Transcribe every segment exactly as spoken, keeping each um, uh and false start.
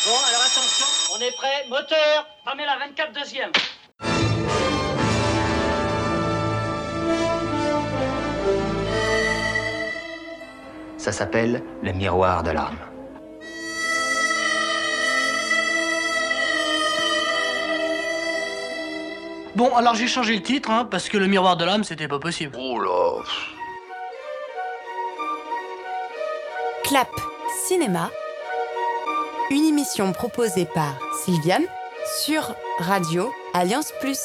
Bon, alors attention, on est prêt. Moteur, Pamela vingt-quatre deuxième. Ça s'appelle le miroir de l'âme. Bon, alors j'ai changé le titre, hein, parce que le miroir de l'âme, c'était pas possible. Oh là. Clap Cinéma, une émission proposée par Sylviane sur Radio Alliance Plus.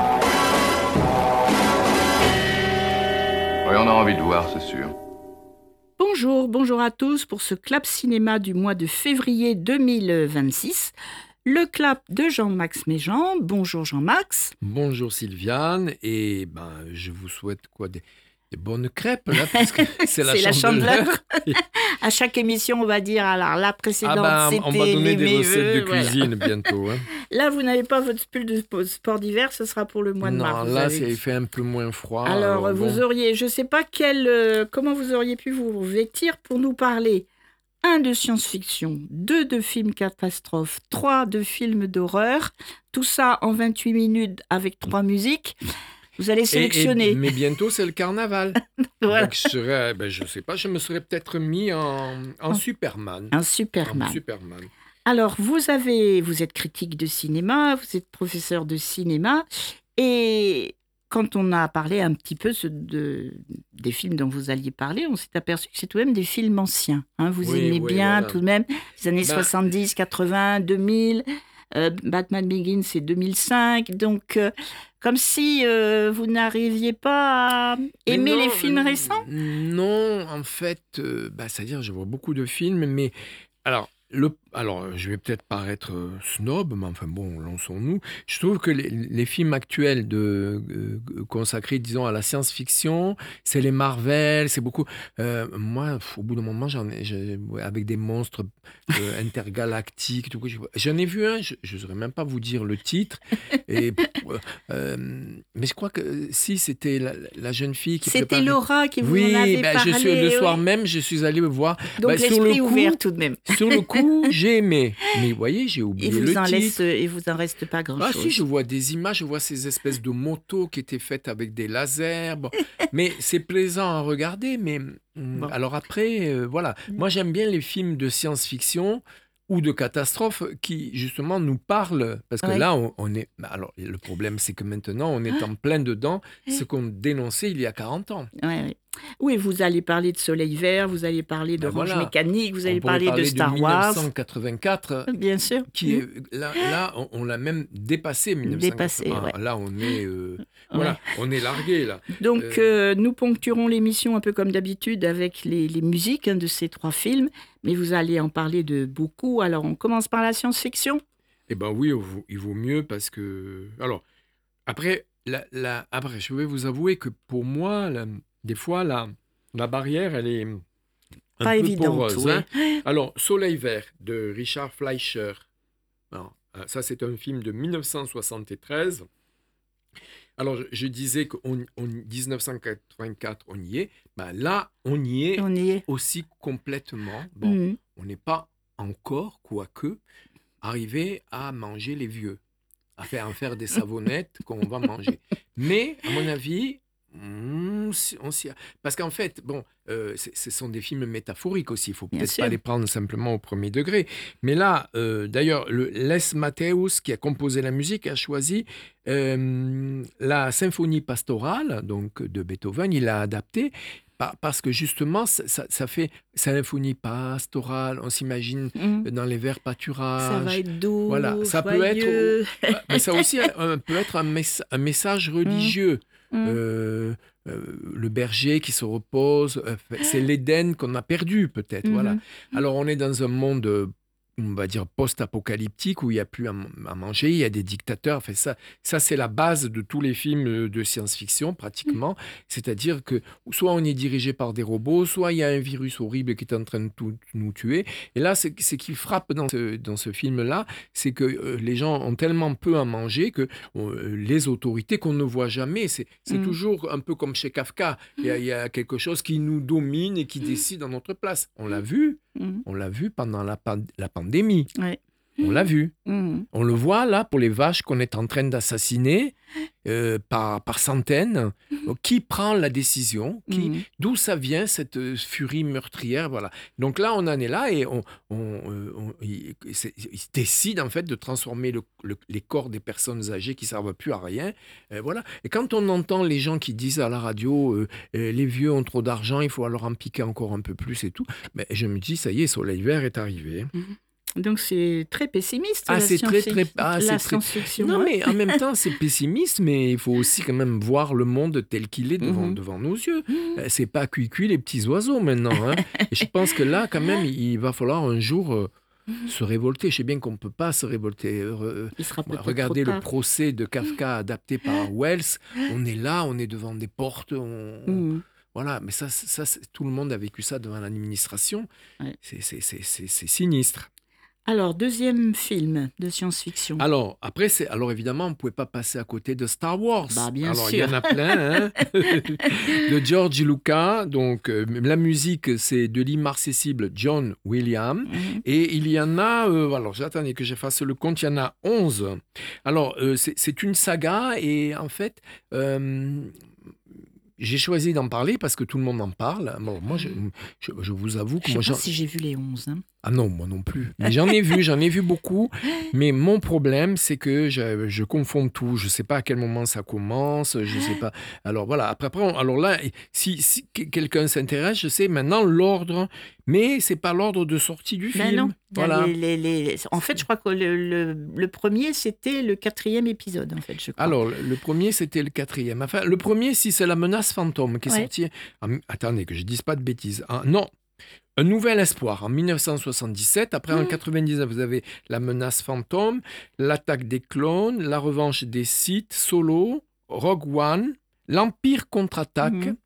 Oui, on a envie de voir, c'est sûr. Bonjour, bonjour à tous pour ce Clap Cinéma du mois de février deux mille vingt-six. Le clap de Jean-Max Méjean. Bonjour Jean-Max. Bonjour Sylviane, et ben, je vous souhaite quoi des, des bonnes crêpes, là, parce que c'est la C'est chandeleur. la À chaque émission, on va dire, alors la précédente, Ah ben, c'était on va donner les des méveux, recettes de voilà. cuisine bientôt. Hein. Là, vous n'avez pas votre pull de sport d'hiver, ce sera pour le mois de Non, mars. vous là, avez c'est, dit. il fait un peu moins froid. Alors, vous bon. auriez, je ne sais pas quel, euh, comment vous auriez pu vous vêtir pour nous parler, un de science-fiction, deux de films catastrophes, trois de films d'horreur, tout ça en vingt-huit minutes avec trois musiques. Vous allez Et- sélectionner. et- mais bientôt, c'est le carnaval. Voilà. Donc, je serais, ben, je sais pas, je me serais peut-être mis en, en Superman. Un En Superman. Superman. Alors, vous avez, vous êtes critique de cinéma, vous êtes professeur de cinéma, et quand on a parlé un petit peu ce- de, des films dont vous alliez parler, on s'est aperçu que c'est tout de même des films anciens. hein. Vous Oui, aimez oui, bien voilà. tout de même les années Ben- soixante-dix, quatre-vingts, deux mille. euh, Batman Begins, c'est deux mille cinq. Donc, euh, comme si euh, vous n'arriviez pas à Mais aimer non, les films euh, récents. Non, en fait, euh, bah, c'est-à-dire, je vois beaucoup de films, mais alors, le, alors je vais peut-être paraître euh, snob, mais enfin bon, lançons-nous. Je trouve que les, les films actuels de, euh, consacrés, disons, à la science-fiction, c'est les Marvel, c'est beaucoup. euh, moi, pff, au bout d'un moment, j'en ai, j'ai- ouais, avec des monstres euh, intergalactiques, tout, je- j'en ai vu un, je ne saurais même pas vous dire le titre. Et, pff, euh, mais je crois que si c'était la, la jeune fille qui C'était préparait- Laura qui vous oui, en avait ben, parlé. je suis, le oui. soir même, je suis allé voir. Donc, Ben, sur le l'esprit coup, ouvert tout de même. Sur le coup, j'ai aimé. Mais vous voyez, j'ai Et oublié vous, le en titre. laisse, et vous en reste pas grand-chose. Ah si, je vois des images, je vois ces espèces de motos qui étaient faites avec des lasers. Bon. Mais c'est plaisant à regarder. Mais hum, Bon. alors après, euh, voilà. Moi, j'aime bien les films de science-fiction ou de catastrophe qui justement nous parlent. Parce que Ouais. là, on, on est... Alors, le problème, c'est que maintenant, on est en plein dedans ce qu'on dénonçait il y a quarante ans. Ouais, ouais. Oui, vous allez parler de Soleil Vert, vous allez parler Ben d'Orange voilà. Mécanique, vous allez On pourrait parler, parler de Star Wars. mille neuf cent quatre-vingt-quatre. Bien sûr. Qui est, là, là, on, on l'a même dépassé, mille neuf cent quatre-vingts. Dépassé, ouais. Ah, là, on est, euh, voilà, on est largué, là. Donc, Euh, euh, nous ponctuerons l'émission un peu comme d'habitude avec les, les musiques hein, de ces trois films, mais vous allez en parler de beaucoup. Alors, on commence par la science-fiction. Eh ben oui, il vaut, il vaut mieux parce que... Alors, après, la, la- après, je vais vous avouer que pour moi, la- des fois, la, la barrière, elle est un Pas peu évidente, poreuse. oui. hein. Alors, Soleil Vert de Richard Fleischer. Alors, euh, ça, c'est un film de mille neuf cent soixante-treize. Alors, je, je disais qu'en en dix-neuf cent quatre-vingt-quatre, on y est. Ben là, on y est On y est. aussi complètement. Bon, Mhm. on n'est pas encore, quoique, arrivé à manger les vieux, à faire en faire des savonnettes qu'on va manger. Mais, à mon avis, mm, si- on s'y a- parce qu'en fait, bon, euh, c'est- ce sont des films métaphoriques aussi. Il faut Bien peut-être sûr. pas les prendre simplement au premier degré. Mais là, euh, d'ailleurs, le Les Matthäus, qui a composé la musique, a choisi euh, la symphonie pastorale, donc de Beethoven. Il l'a adaptée. pa- Parce que justement, ça, ça- ça fait symphonie pastorale, on s'imagine Mhm. dans les verts pâturages. Ça va être doux, Voilà, ça peut être- joyeux. Ah, mais ça aussi euh, peut être un, mess- un message religieux. Mhm. Euh, euh, le berger qui se repose, euh, c'est l'Éden qu'on a perdu peut-être. Mhm. Voilà. Alors on est dans un monde, euh, on va dire, post-apocalyptique où il n'y a plus à, m- à manger, il y a des dictateurs. Enfin, ça, ça c'est la base de tous les films de science-fiction pratiquement. C'est-à-dire que soit on est dirigé par des robots, soit il y a un virus horrible qui est en train de tout- nous tuer. Et là, c'est ce qui frappe dans ce, dans ce film-là, c'est que euh, les gens ont tellement peu à manger que euh, les autorités qu'on ne voit jamais, c'est c'est Mm. toujours un peu comme chez Kafka. Il y, a, il y a quelque chose qui nous domine et qui décide à notre place. On l'a vu, Mhm. on l'a vu pendant la, pan- la pandémie. Ouais. On l'a vu. Mmh. On le voit là pour les vaches qu'on est en train d'assassiner euh, par, par centaines. Qui prend la décision? Qui, Mmh. D'où ça vient cette euh, furie meurtrière? Voilà. Donc là, on en est là et on, on, euh, on- ils, c'est- ils décident en fait de transformer le- le- les corps des personnes âgées qui ne servent plus à rien. Euh, voilà. Et quand on entend les gens qui disent à la radio euh, euh, les vieux ont trop d'argent, il faut leur en piquer encore un peu plus et tout, ben, je me dis ça y est, Soleil Vert est arrivé. Donc c'est très pessimiste Ah, la c'est très, science-fiction. très- ah, la c'est très- science-fiction. Non, hein. mais en même temps, c'est pessimiste, mais il faut aussi quand même voir le monde tel qu'il est devant, Mhm. devant nos yeux. Euh, C'est pas cuit-cuit les petits oiseaux maintenant. hein. Et je pense que là, quand même, il va falloir un jour euh, se révolter. Je sais bien qu'on ne peut pas se révolter. Euh, Il sera peut-être Regardez trop le tard. procès de Kafka adapté par Wells. On est là, on est devant des portes. on- Mmh. Voilà, mais ça, ça c'est- tout le monde a vécu ça devant l'administration. Ouais. C'est- c'est- c'est c'est- c'est sinistre. Alors, deuxième film de science-fiction. Alors, après, c'est, alors évidemment, on ne pouvait pas passer à côté de Star Wars. Bah, bien alors, il y sûr. en a plein, hein. de George Lucas. Donc, euh, la musique, c'est de l'immarcessible John Williams. Mhm. Et il y en a, euh, alors j'attendais que je fasse le compte, il y en a onze. Alors, euh, c'est, c'est une saga et en fait, euh, j'ai choisi d'en parler parce que tout le monde en parle. Bon, moi, je, je, je vous avoue que Je sais moi, pas j'en- si j'ai vu les onze. hein. ah non, moi non plus. Mais j'en ai vu, j'en ai vu beaucoup. Mais mon problème, c'est que je, je confonds tout. Je ne sais pas à quel moment ça commence. Je sais pas. Alors voilà. Après, après on- alors là, si, si que- quelqu'un s'intéresse, je sais maintenant l'ordre. Mais c'est pas l'ordre de sortie du Ben film. non. Il y a Voilà. les- les- les- En fait, je crois que le, le- le premier, c'était le quatrième épisode, en fait, je crois. Alors, le le premier, c'était le quatrième. Enfin, le premier, si c'est La Menace Fantôme, qui est Ouais. sorti. en- attendez, que je dise pas de bêtises. Ah, non. Un Nouvel Espoir en mille neuf cent soixante-dix-sept. Après, en Mmh. quatre-vingt-dix-neuf, vous avez La Menace Fantôme, L'Attaque des clones, La Revanche des Sith, Solo, Rogue One, L'Empire contre-attaque, Mhm.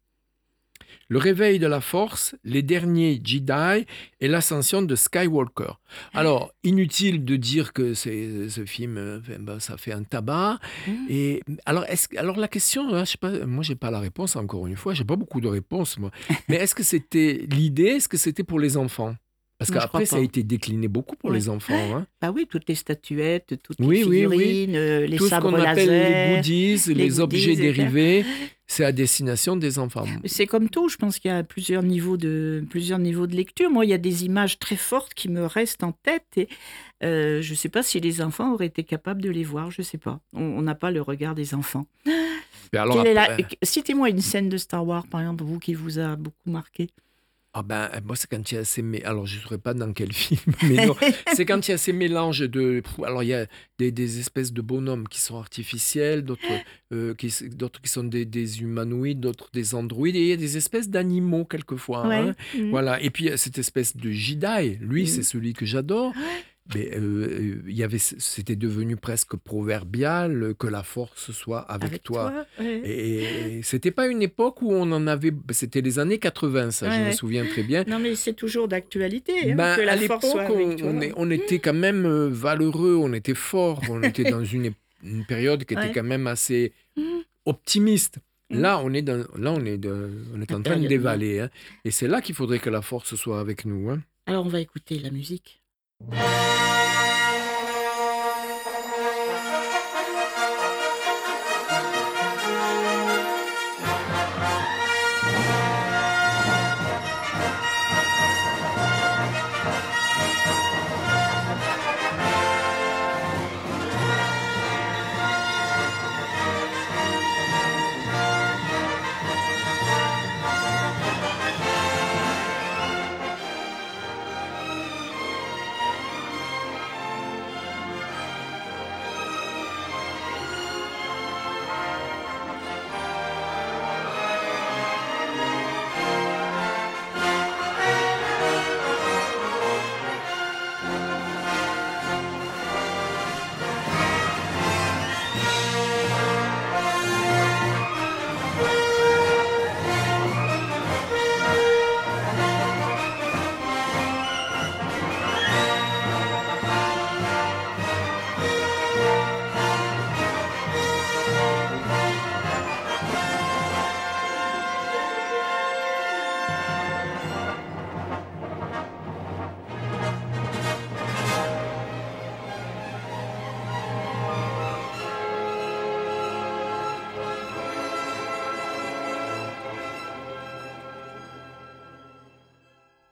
Le Réveil de la Force, Les Derniers Jedi et L'Ascension de Skywalker. Alors, inutile de dire que c'est, ce film, euh, enfin, ben, ça fait un tabac. Mhm. Et alors, est-ce, alors la question, hein, je sais pas, moi, j'ai pas la réponse encore une fois. J'ai pas beaucoup de réponses, moi. Mais est-ce que c'était l'idée? Est-ce que c'était pour les enfants? Parce Non, je qu'après, crois ça a pas. été décliné beaucoup pour Ouais. les enfants. hein. Bah oui, toutes les statuettes, toutes Oui, les oui, oui. figurines, euh, les Tout ce sabres qu'on appelle les laser. goodies, les, les objets goodies, et dérivés, c'est à destination des enfants. C'est comme tout, je pense qu'il y a plusieurs niveaux de, plusieurs niveaux de lecture. Moi, il y a des images très fortes qui me restent en tête et euh, je ne sais pas si les enfants auraient été capables de les voir, je ne sais pas. On on n'a pas le regard des enfants. Et alors, Quelle est la- après- Citez-moi une scène de Star Wars, par exemple, vous qui vous a beaucoup marqué. Ah ben, moi, c'est quand il y a ces... mé- Alors, je ne saurais pas dans quel film, mais non. C'est quand il y a ces mélanges de... Alors, il y a des, des espèces de bonhommes qui sont artificiels, d'autres, euh, qui, d'autres qui sont des, des humanoïdes, d'autres des androïdes, et il y a des espèces d'animaux, quelquefois. Ouais. hein. Mhm. Voilà. Et puis, il y a cette espèce de Jedi. Lui, Mhm. c'est celui que j'adore. Mais euh, euh, il y avait, c'était devenu presque proverbial que la force soit avec, toi. ouais. Et, et c'était pas une époque où on en avait... C'était les années quatre-vingts, ça, je Ouais, me ouais. souviens très bien. Non, mais c'est toujours d'actualité, hein, Ben, que à la l'époque, force soit on, avec toi. on est- on était quand même euh, valeureux, on était fort, on était dans une, ép- une période qui était Ouais. quand même assez optimiste. Mhm. Là, on est, dans, là on, est de- on est en train de période, dévaler. hein. Et c'est là qu'il faudrait que la force soit avec nous. hein. Alors, on va écouter la musique.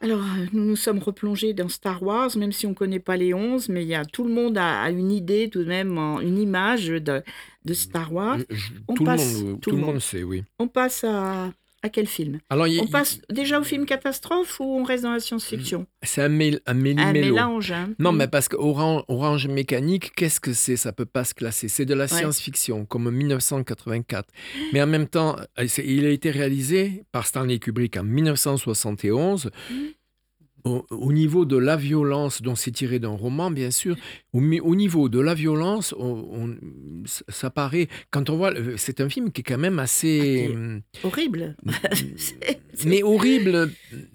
Alors, euh, nous nous sommes replongés dans Star Wars, même si on ne connaît pas les onze, mais il y a, tout le monde a, a une idée, tout de même, en- une image de, de Star Wars. Euh, je- On tout, passe- le monde, tout tout le le monde. monde sait, oui. On passe à, à quel film? Alors, il y a- On passe déjà au film catastrophe ou on reste dans la science-fiction? c'est un, mél- un Un méli-mélo. mélange, hein. Non, Mm. mais parce que Orange, Orange Mécanique, qu'est-ce que c'est? Ça peut pas se classer. C'est de la science-fiction, comme dix-neuf cent quatre-vingt-quatre. Mais en même temps, euh, c'est- il a été réalisé par Stanley Kubrick en dix-neuf cent soixante et onze. Au, au niveau de la violence, dont c'est tiré d'un roman, bien sûr, au, mi- au niveau de la violence, on- on- ça- ça paraît. Quand on voit, le- c'est un film qui est quand même assez, Ah, qui hum, Horrible. C'est- c'est- mais horrible.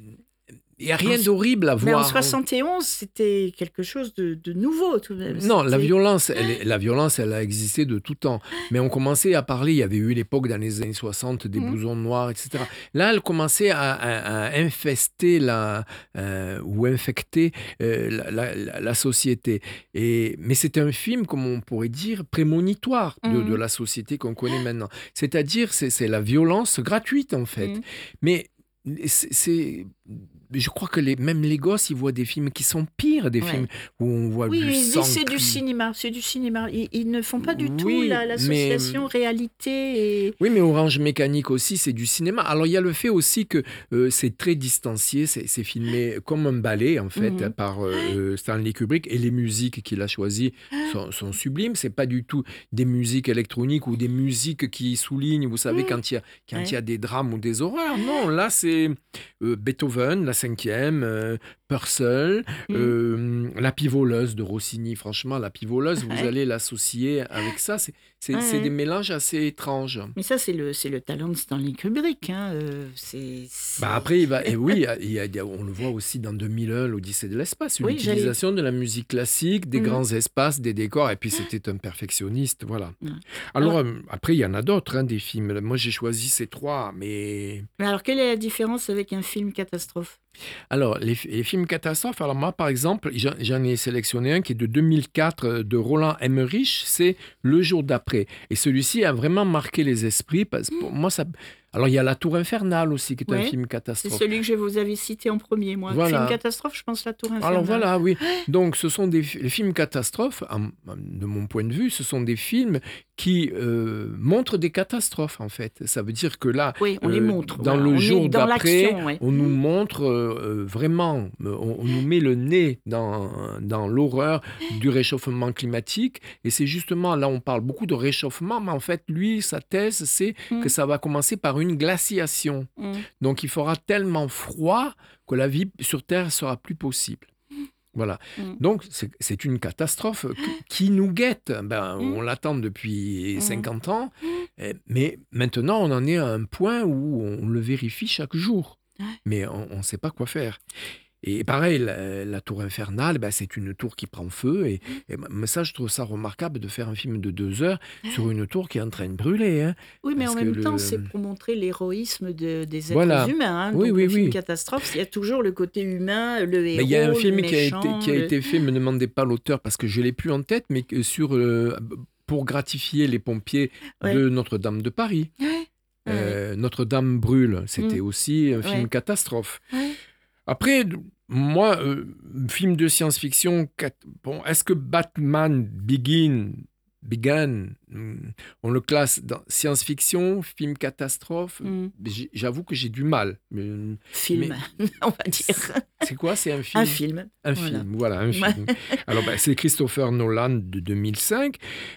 Il n'y a rien En- d'horrible à Mais en voir. soixante et onze, c'était quelque chose de, de nouveau tout de même. Non, la C'était- violence, elle, est- la violence, elle a existé de tout temps. Mais on commençait à parler, il y avait eu l'époque dans les années soixante des Mhm. blousons noirs, et cetera. Là, elle commençait à, à- à infester la, euh, ou infecter euh, la, la- la- la société. Et, mais c'est un film, comme on pourrait dire, prémonitoire de, Mhm. de la société qu'on connaît maintenant. C'est-à-dire, c'est, c'est la violence gratuite, en fait. Mhm. Mais c'est... c'est- je crois que les, même les gosses, ils voient des films qui sont pires, des Ouais. films où on voit Oui, du mais sang. c'est du cru. cinéma, c'est du cinéma. Ils, ils ne font pas du tout Oui, la- l'association mais- réalité et... Oui, mais Orange Mécanique aussi, c'est du cinéma. Alors, il y a le fait aussi que euh, c'est très distancié, c'est, c'est filmé comme un ballet, en fait, Mhm. par euh, Stanley Kubrick, et les musiques qu'il a choisies sont, sont sublimes. C'est pas du tout des musiques électroniques ou des musiques qui soulignent, vous savez, Mhm. quand il y a, quand Ouais. il y a des drames ou des horreurs. Non, là, c'est euh, Beethoven, la cinquième, euh, Purcell, Mhm. euh, La Pivoleuse de Rossini. Franchement, La Pivoleuse, vous Ouais. allez l'associer avec ça. C'est, c'est, Ouais, c'est ouais. des mélanges assez étranges. Mais ça, c'est le, c'est le talent de Stanley Kubrick. Hein. euh, c'est, c'est- Bah après, il va, et oui, il y a- il y a- il y a- on le voit aussi dans deux mille un, l'Odyssée de l'espace, une Oui, j'allais- utilisation de la musique classique, des Mhm. grands espaces, des décors, et puis c'était un perfectionniste, voilà. Ouais. Alors, euh, après, il y en a d'autres, hein, des films. Moi, j'ai choisi ces trois, mais... Mais alors, quelle est la différence avec un film catastrophe? Alors, les, fi- les films catastrophes, alors moi, par exemple, j'en, j'en ai sélectionné un qui est de deux mille quatre euh, de Roland Emmerich, c'est Le jour d'après. Et celui-ci a vraiment marqué les esprits, parce que pour moi, ça... Alors, il y a La Tour infernale aussi, qui est un Ouais, film C'est catastrophe. celui que je vous avais cité en premier, moi. Voilà. Film catastrophe, je pense La Tour infernale. Alors voilà, oui. Donc ce sont des fi- les films catastrophes, en- de mon point de vue, ce sont des films qui euh, montrent des catastrophes en fait. Ça veut dire que là, Oui, on les euh, montre. dans voilà. le On est jour dans d'après, l'action, ouais. on nous montre euh, euh, vraiment, euh, on, on nous met le nez dans, dans l'horreur du réchauffement climatique. Et c'est justement, là on parle beaucoup de réchauffement, mais en fait lui, sa thèse, c'est Mm. que ça va commencer par une glaciation. Mm. Donc il fera tellement froid que la vie sur Terre sera plus possible. Voilà. Mm. Donc c'est, c'est une catastrophe qui, qui nous guette. Ben, Mm. on l'attend depuis Mm. cinquante ans, eh, mais maintenant on en est à un point où on le vérifie chaque jour. Ouais. Mais on ne sait pas quoi faire. Et pareil, la, la tour infernale, ben, c'est une tour qui prend feu. Et, et mais ça, je trouve ça remarquable de faire un film de deux heures sur une tour qui est en train de brûler. Hein. Oui, mais Parce en que même le- temps, c'est pour montrer l'héroïsme de- des êtres Voilà. humains. Hein. Oui, Donc, oui, le film oui. catastrophe, il y a toujours le côté humain, le héros, Mais il y a un le film qui a, été, méchant, qui a le- été fait, me demandez pas l'auteur parce que je l'ai plus en tête, mais que sur euh, pour gratifier les pompiers Ouais. de Notre-Dame de Paris. Ouais. Ouais. Euh, Notre-Dame brûle, c'était Mm. aussi un film Ouais. catastrophe. Ouais. Après, moi, euh, film de science-fiction, cat- bon, est-ce que Batman Begin, Began, hmm, on le classe dans science-fiction, film catastrophe? Mm. J'ai- J'avoue que j'ai du mal. Mais, Film, on va dire. c'est quoi? C'est un film? Un film. Un Voilà. film, voilà, un film. Alors, ben, c'est Christopher Nolan de deux mille cinq.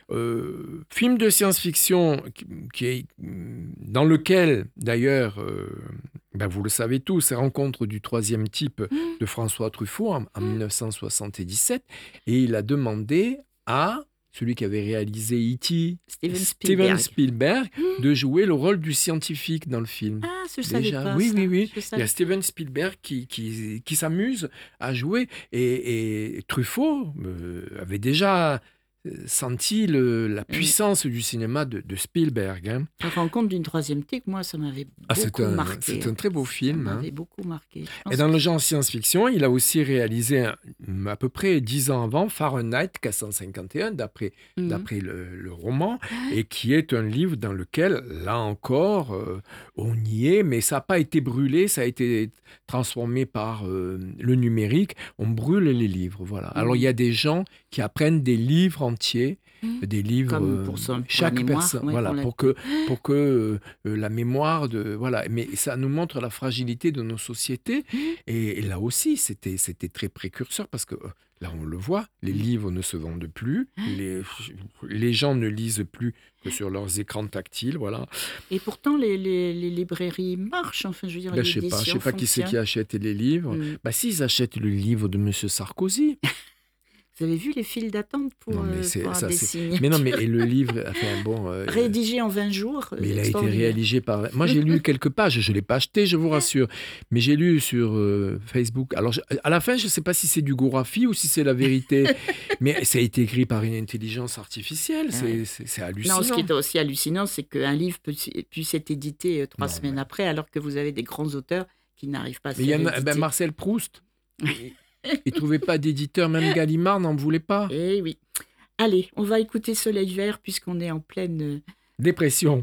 Euh, film de science-fiction qui, qui est, dans lequel, d'ailleurs, euh, ben, vous le savez tous, Rencontre du troisième type de François Truffaut en, en mille neuf cent soixante-dix-sept. Et il a demandé à celui qui avait réalisé E T, Steven Steven Spielberg. Spielberg, de jouer le rôle du scientifique dans le film. Ah, je savais Déjà, pas oui, ça. oui, oui. Je Il y savais- a Steven Spielberg qui, qui, qui s'amuse à jouer. Et, et Truffaut euh, avait déjà senti le, la puissance mmh. du cinéma de, de Spielberg. Hein. La rencontre d'une troisième tique, moi, ça m'avait beaucoup ah, c'est un, marqué. C'est un très beau film. Ça m'avait hein. beaucoup marqué. Et dans que... le genre science-fiction, il a aussi réalisé un, à peu près dix ans avant Fahrenheit quatre cent cinquante et un, d'après, mmh. d'après le, le roman, et qui est un livre dans lequel, là encore, euh, on y est, mais ça n'a pas été brûlé, ça a été transformé par euh, le numérique. On brûle les livres, voilà. Mmh. Alors, il y a des gens qui apprennent des livres entiers, mmh. des livres, comme pour son, pour chaque mémoire, personne, ouais, voilà, pour, pour que, pour que euh, la mémoire de, voilà, mais ça nous montre la fragilité de nos sociétés, mmh. et, et là aussi, c'était, c'était très précurseur, parce que là, on le voit, les livres ne se vendent plus, les, les gens ne lisent plus que sur leurs écrans tactiles, voilà. Et pourtant, les, les, les librairies marchent, enfin, je veux dire, ben, je sais pas, je sais pas qui c'est qui achète les livres. Mm. Bah, s'ils achètent le livre de Monsieur Sarkozy. Vous avez vu les files d'attente pour, non, mais c'est, pour ça, des c'est... signatures. Mais non, mais et le livre, enfin bon... Euh, rédigé en vingt jours. Mais il a été rédigé par... Moi, j'ai lu quelques pages, je ne l'ai pas acheté, je vous rassure. Mais j'ai lu sur euh, Facebook. Alors, je, à la fin, je ne sais pas si c'est du Gourafi ou si c'est la vérité. Mais ça a été écrit par une intelligence artificielle. C'est, ouais. c'est, c'est hallucinant. Non, ce qui est aussi hallucinant, c'est qu'un livre peut, puisse être édité euh, trois non, semaines ouais. après, alors que vous avez des grands auteurs qui n'arrivent pas à se mais il y en a, ben, Marcel Proust... Il ne trouvait pas d'éditeur, même Gallimard n'en voulait pas. Eh oui. Allez, on va écouter Soleil Vert puisqu'on est en pleine... dépression.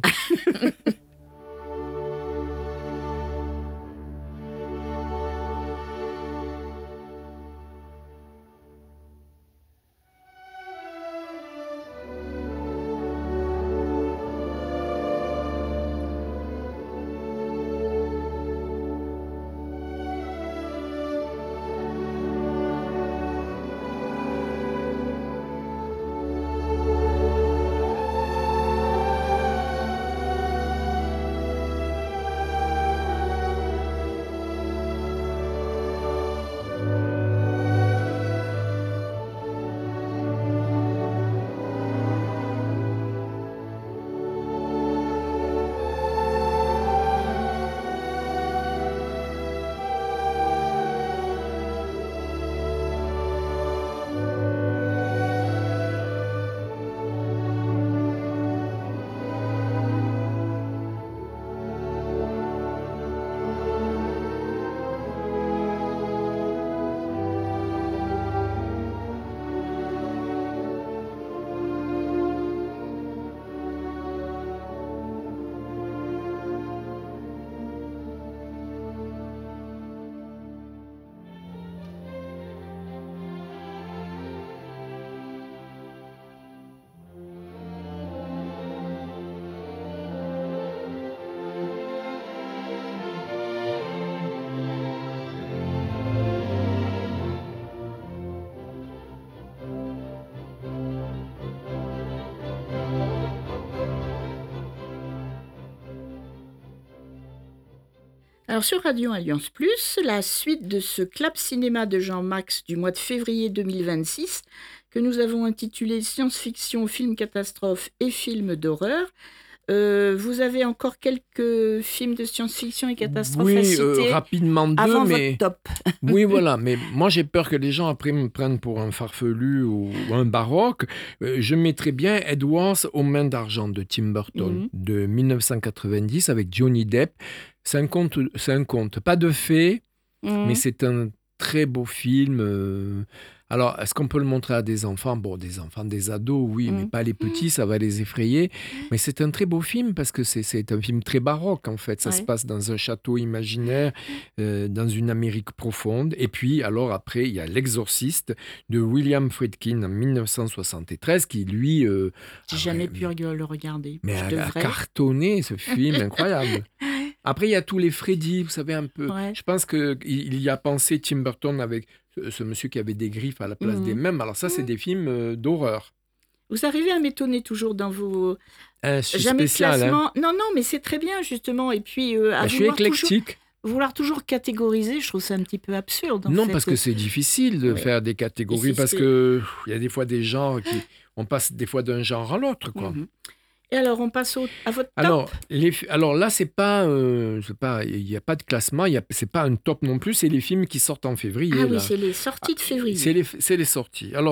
Alors sur Radio Alliance Plus, la suite de ce Clap Cinéma de Jean-Max du mois de février deux mille vingt-six, que nous avons intitulé Science-fiction, film catastrophe et film d'horreur. Euh, vous avez encore quelques films de science-fiction et catastrophe oui, à citer euh, rapidement deux, avant mais... votre top. Oui, voilà, mais moi j'ai peur que les gens après me prennent pour un farfelu ou, ou un baroque. Euh, je mettrais bien Edwards aux mains d'argent de Tim Burton, mm-hmm. de dix-neuf cent quatre-vingt-dix avec Johnny Depp. C'est un conte, c'est un conte, pas de fées, mm-hmm. mais c'est un très beau film. Euh... Alors, est-ce qu'on peut le montrer à des enfants ? Bon, des enfants, des ados, oui, mmh. mais pas les petits, ça va les effrayer. Mais c'est un très beau film parce que c'est, c'est un film très baroque, en fait. Ça ouais. se passe dans un château imaginaire, euh, dans une Amérique profonde. Et puis, alors après, il y a L'Exorciste de William Friedkin en dix-neuf cent soixante-treize qui, lui... Euh, J'ai jamais pu le regarder. Mais Je a, a cartonné, ce film, incroyable. Après, il y a tous les Freddy, vous savez, un peu. Ouais. Je pense qu'il y a pensé Tim Burton avec ce, ce monsieur qui avait des griffes à la place mmh. des mêmes. Alors ça, c'est mmh. des films euh, d'horreur. Vous arrivez à m'étonner toujours dans vos... Euh, je suis jamais spécial, classement. Hein. Non, non, mais c'est très bien, justement. Et puis, euh, à bah, je suis éclectique. Toujours... Vouloir toujours catégoriser, je trouve ça un petit peu absurde. En non, fait. parce que c'est difficile de ouais. faire des catégories, parce qu'il y a des fois des genres qui... On passe des fois d'un genre à l'autre, quoi. Mmh. Et alors, on passe au, à votre top. Alors, les, alors là, c'est pas, euh, c'est pas, il n'y a pas de classement, y a, c'est pas un top non plus, c'est les films qui sortent en février. Ah là. oui, c'est les sorties de février. C'est les, c'est les sorties. Alors,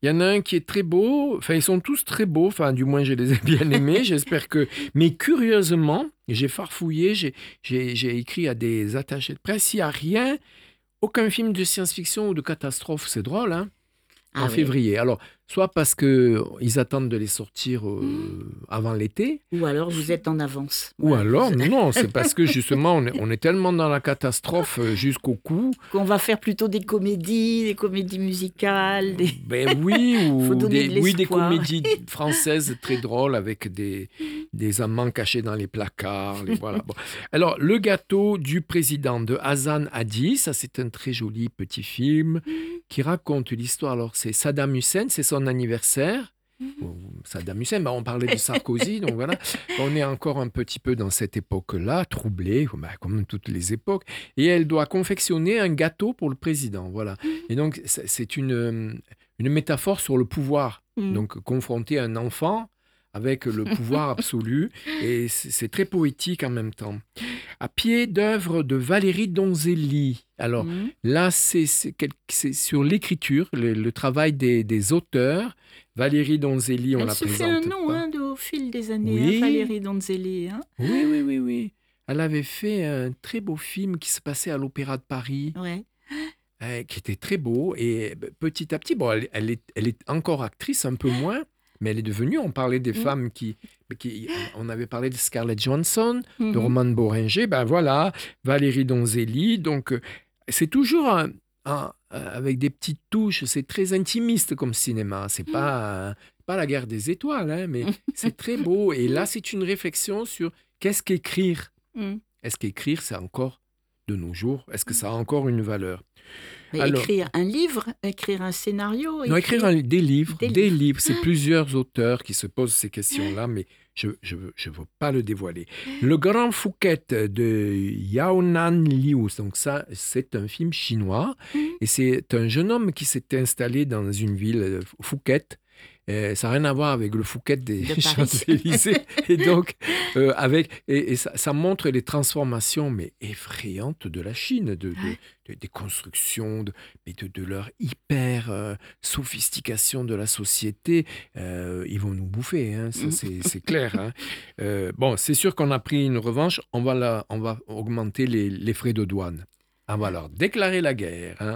Il y en a un qui est très beau. Enfin, ils sont tous très beaux. Enfin, du moins, je les ai bien aimés. J'espère que... Mais curieusement, j'ai farfouillé, j'ai, j'ai, j'ai écrit à des attachés de presse. Il n'y a rien, aucun film de science-fiction ou de catastrophe. C'est drôle, hein, Ah en oui. février. Alors, soit parce qu'ils attendent de les sortir euh, avant l'été, Ou alors vous êtes en avance. ou Voilà. alors, Vous- non, c'est parce que justement, on est, on est tellement dans la catastrophe euh, jusqu'au cou. Qu'on va faire plutôt des comédies, des comédies musicales. Des... Ben oui, Faut ou donner des, de oui, des l'espoir. comédies françaises très drôles avec des, des amants cachés dans les placards. Les, voilà. Bon. Alors, Le gâteau du président de Hassan Hadi, ça c'est un très joli petit film qui raconte l'histoire. Alors, c'est Saddam Hussein, c'est son anniversaire. Bon, Saddam Hussein, ben, on parlait de Sarkozy, donc voilà. On est encore un petit peu dans cette époque-là, troublée, ben, comme toutes les époques. Et elle doit confectionner un gâteau pour le président, voilà. Et donc, c'est c'est une, une métaphore sur le pouvoir. Mm. Donc, confronter un enfant avec le pouvoir absolu. Et c'est c'est très poétique en même temps. À pied d'œuvre de Valérie Donzelli. Alors, Mhm. là, c'est c'est quel- c'est sur l'écriture, le, le travail des, des auteurs. Valérie Donzelli, on Elle la se fait présente un nom pas. hein, de- au fil des années, Oui. hein, Valérie Donzelli. Hein. Oui, oui, oui, oui. Elle avait fait un très beau film qui se passait à l'Opéra de Paris, Ouais. euh, qui était très beau. Et ben, petit à petit, bon, elle, elle est, elle est encore actrice, un peu moins, mais elle est devenue, on parlait des Mm. femmes qui, qui... On avait parlé de Scarlett Johansson, de Mhm. Romane Boringer, ben voilà, Valérie Donzelli. Donc, euh, c'est toujours un- un- euh, avec des petites touches, c'est très intimiste comme cinéma. C'est pas, euh, pas la guerre des étoiles, hein, mais c'est très beau. Et là, c'est une réflexion sur qu'est-ce qu'écrire. Mm. Est-ce qu'écrire, c'est encore de nos jours? Est-ce que ça a encore une valeur? Mais Alors- écrire un livre, écrire un scénario. Non, écrire un- des livres, Des des, livres. livres. C'est plusieurs auteurs qui se posent ces questions-là, mais je ne je, veux- je veux pas le dévoiler. Le Grand Phuket de Yaonan Liu, donc ça, c'est un film chinois, et c'est un jeune homme qui s'est installé dans une ville, euh, Phuket. Euh, ça n'a rien à voir avec le Phuket des De Paris. Champs-Élysées. Et donc, euh, avec, et, et ça, ça montre les transformations, mais effrayantes de la Chine, de, de- de- des constructions, de, mais de, de leur hyper euh, sophistication de la société. Euh, ils vont nous bouffer, hein, ça, c'est, c'est clair. Hein. Euh, bon, c'est sûr qu'on a pris une revanche, on va, la, on va augmenter les, les frais de douane. On va leur déclarer la guerre. Hein.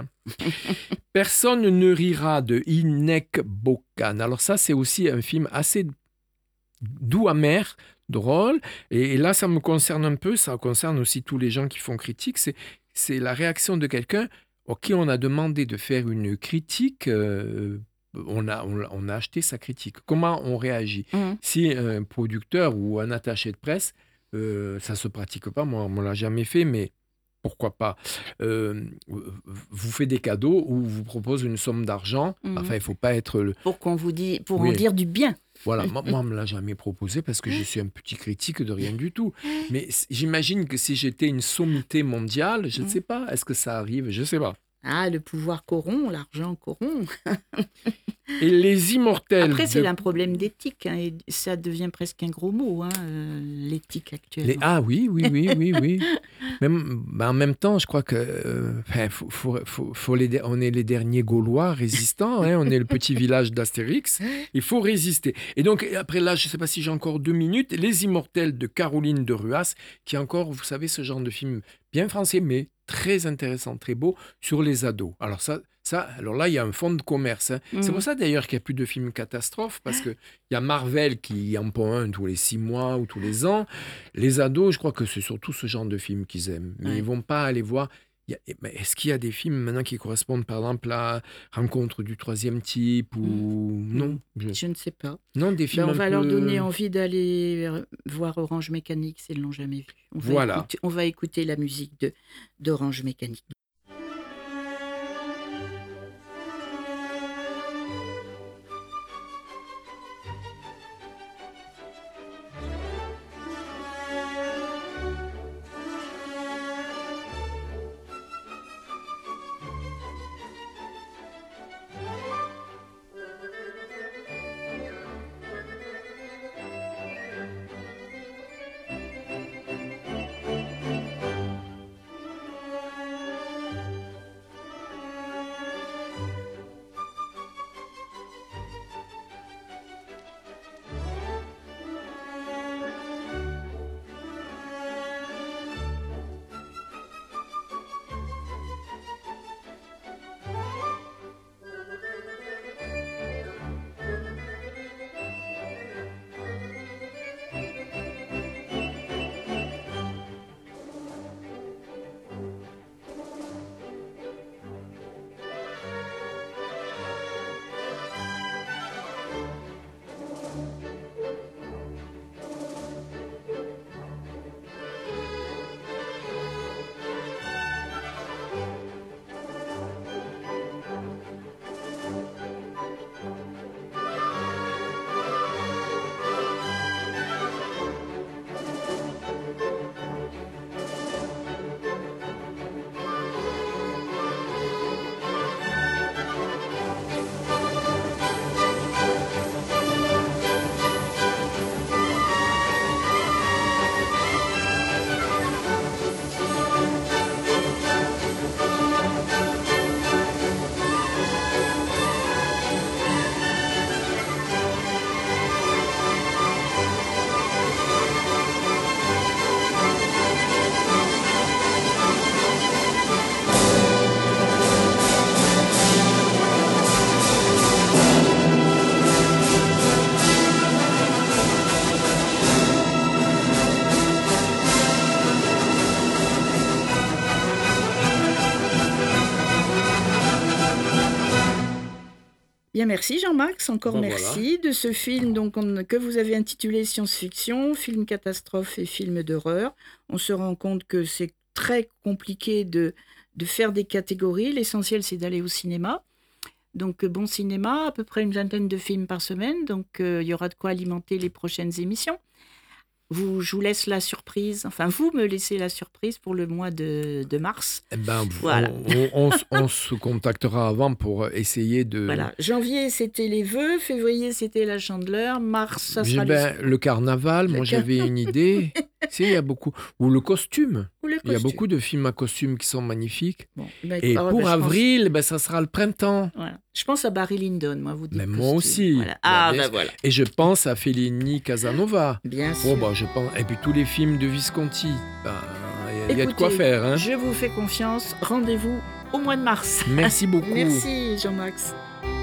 Personne ne rira de Inek Bokan. Alors ça, c'est aussi un film assez doux, amer, drôle. Et, et là, ça me concerne un peu, ça concerne aussi tous les gens qui font critique. C'est, c'est la réaction de quelqu'un à qui on a demandé de faire une critique. euh, on, a, on, a- on a acheté sa critique. Comment on réagit? Mhm. Si un producteur ou un attaché de presse, euh, ça ne se pratique pas, moi, on ne l'a jamais fait, mais pourquoi pas, euh, vous fait des cadeaux ou vous propose une somme d'argent. Mhm. Enfin, il ne faut pas être... Le... Pour qu'on vous dit, pour Oui. en dire du bien. Voilà, moi, moi, on ne me l'a jamais proposé parce que je suis un petit critique de rien du tout. Mais c- j'imagine que si j'étais une sommité mondiale, je ne sais pas, est-ce que ça arrive? Je ne sais pas. Ah, le pouvoir corrompt, l'argent corrompt. Et Les Immortels... Après, c'est de- un problème d'éthique. Hein, et ça devient presque un gros mot, hein, euh, l'éthique actuelle. Les- Ah oui, oui, oui, oui, oui. Même, bah, en même temps, je crois que euh, enfin, faut, faut, faut, faut les, de- on est les derniers Gaulois résistants, hein, on est le petit village d'Astérix, il faut résister. Et donc, après là, je ne sais pas si j'ai encore deux minutes, Les Immortels de Caroline de Ruas, qui est encore, vous savez, ce genre de film bien français, mais très intéressant, très beau, sur les ados. Alors ça, ça alors là, il y a un fonds de commerce. Hein. C'est Mhm. pour ça d'ailleurs qu'il n'y a plus de films catastrophes, parce qu'il y a Marvel qui en pond un tous les six mois ou tous les ans. Les ados, je crois que c'est surtout ce genre de film qu'ils aiment. Mais Ouais. ils vont pas aller voir... il y a- mais Est-ce qu'il y a des films maintenant qui correspondent, par exemple, à Rencontre du troisième type ou... Non, je- Je ne sais pas. non, des Ben, films on un va peu- leur donner envie d'aller euh, voir Orange Mécanique s'ils ne l'ont jamais vu. On va, Voilà. écouter, on va écouter la musique de, d'Orange Mécanique. Thank Bien, merci Jean-Max, encore Ben merci de ce film donc, on- que vous avez intitulé Science-fiction, film catastrophe et film d'horreur. On se rend compte que c'est très compliqué de, de faire des catégories. L'essentiel, c'est d'aller au cinéma. Donc, euh, bon cinéma, à peu près une vingtaine de films par semaine. Donc, euh, il y aura de quoi alimenter les prochaines émissions. Vous, je vous laisse la surprise, enfin, vous me laissez la surprise pour le mois de, de mars. Eh ben, Voilà. on, on- on s- on se contactera avant pour essayer de. Voilà. Janvier, c'était les vœux. Février, c'était la Chandeleur. Mars, ça J'ai- sera ben, le... le carnaval, moi Le j'avais une idée. Si, il y a beaucoup. Ou le costume. ou le Il y a costume. beaucoup de films à costume qui sont magnifiques. Bon, ben, Et alors, pour ben, je pense- avril, ben, ça sera le printemps. Voilà. Je pense à Barry Lyndon, moi, vous dites. Mais moi costume. aussi. Voilà. Ben, Ah, bien ben sûr. voilà. Et je pense à Fellini, Casanova. Bien sûr. Bon, bah, je pense. Et puis tous les films de Visconti. Ben, il y a de quoi Écoutez, faire. Hein. Je vous fais confiance. Rendez-vous au mois de mars. Merci beaucoup. Merci, Jean-Max.